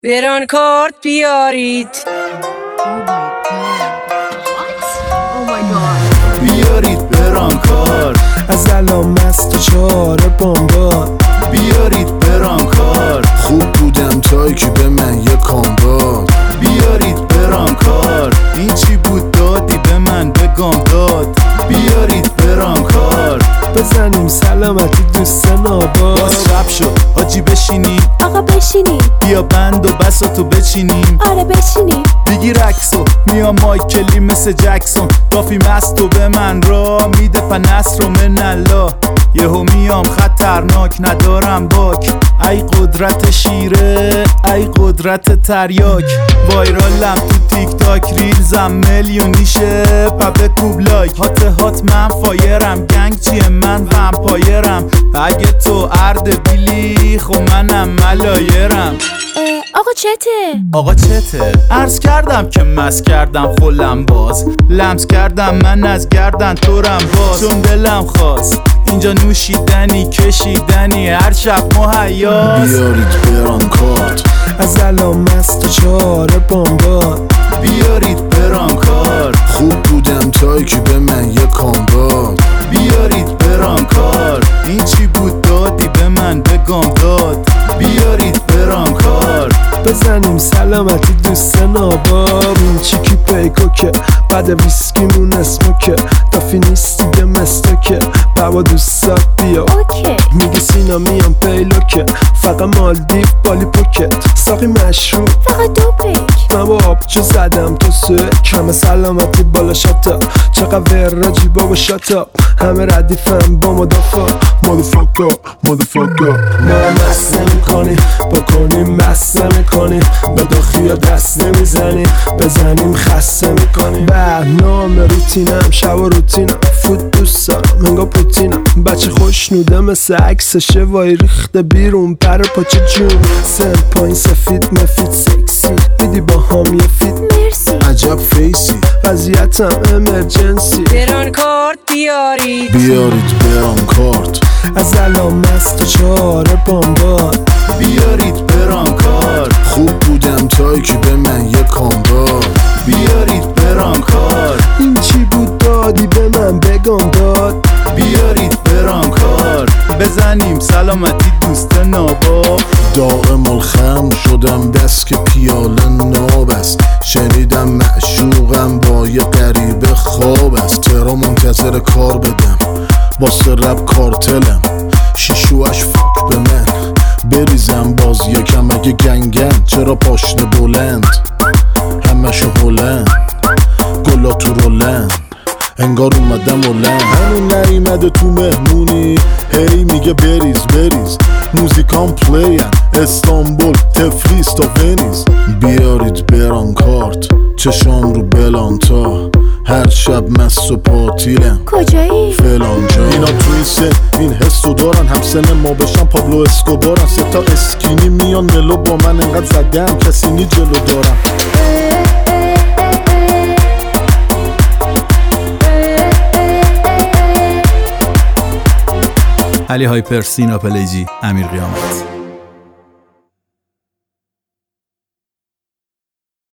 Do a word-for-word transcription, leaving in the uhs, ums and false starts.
برانکارد بیارید. بیارید برانکارد از الان مست و چهاره بامباد. بیارید برانکارد خوب بودم تا که به من یه کام داد. بیارید برانکارد این چی بود دادی به من بگم داد. بیارید برانکارد بزنیم سلامتی دوست ناباد. باز شب شد حاجی بشینیم آقا بشینیم. بیا بند و بساتو بچینیم. آره بشینیم. بگی رکسو میام مایکلی مثل جکسون. دافی مستو به من را میده پنس رو من الله. یهو میام خطرناک ندارم باک. ای قدرت شیره ای قدرت تریاک. وایرالم تو تیک تاک ریلزم میلیونیشه پبه کوب لایک. هات هات من فایرم گنگ چیه من ومپایرم. اگه تو ارد بیلی خو منم ملایرم. آقا چته؟ آقا چته؟ عرض کردم که مس کردم خلم باز. لمس کردم من از گردن تورم باز. چون دلم خواست اینجا نوشیدنی کشیدنی هر شب مهیاست. بیارید برانکارد از الان مست و چهاره بامباد. بیارید برانکارد خوب بودم تا که به من یه کام داد. بیارید برانکارد این چی بود دادی به من بگم داد. بیارید برانکارد بزنیم سلامتی دوست ناباب. این چیکی پیکوکه بعد ویسکیمون اسموکه. دافی نیست دیگه مستکه بابا دوستات بیا. اوکی. میگه سینا میام پیلوکه فقط مالدیو بالی پوکت. ساقی مشروب فقط دو پیک. من با آبجو زدم تو سوه کم سلامتی بالا شاتا. چقدر وراجی بابا شاتا. همه ردیفم با مدافع مدفاکا مدفاکا. ما مست نمی کنی بکنیم مست نمی کنی. به داخیا دست نمیزنی بزنیم خسته میکنی. برنامه روتینم شب و روتینم. فوت دوست دارم انگا پوتینم. بچه خوشنوده مثل عکس شوای ریخته بیرون پر پاچه جون. سر پایین سفید مفید سکسی دیدی با هم یه فیت. مرسی. عجب فیسی وضعیتم امرجنسی. برانکارد بیارید. بیارید برانکارد از الان مست و چهاره بامباد. بیارید برانکارد خوب بودم تا که به من یه کام داد. بیارید برانکارد این چی بود دادی به من بگم داد. بیارید برانکارد بزنیم سلامتی دوست ناباب. دائم الخم شدم دست که پیاله ناب است. شنیدم معشوقم با یه غریبه خواب است. ترا منتظر کار بدم واسه رب کارتلم. شیشوش فاک به من بریزم باز یکم اگه گنگن. چرا پاشنه بلند همشو بلند گلا تو رولند انگار اومدم اولند. همون نیمده تو مهمونی هی میگه بریز بریز. موزیکان پلین استانبول تفلیس تا ونیز. بیارید برانکارد چشام رو بلانتا. هر شب مست و پاتیلن کجایی؟ فلان جا. اینا تو این سن این حسو دارن همسن ما بشن پابلو اسکوبارن. سه تا اسکینی میان ملو با من انقدر زدم کسی نی جلو دارم. علی هایپر، سینا پلیجی، امیر قیامت.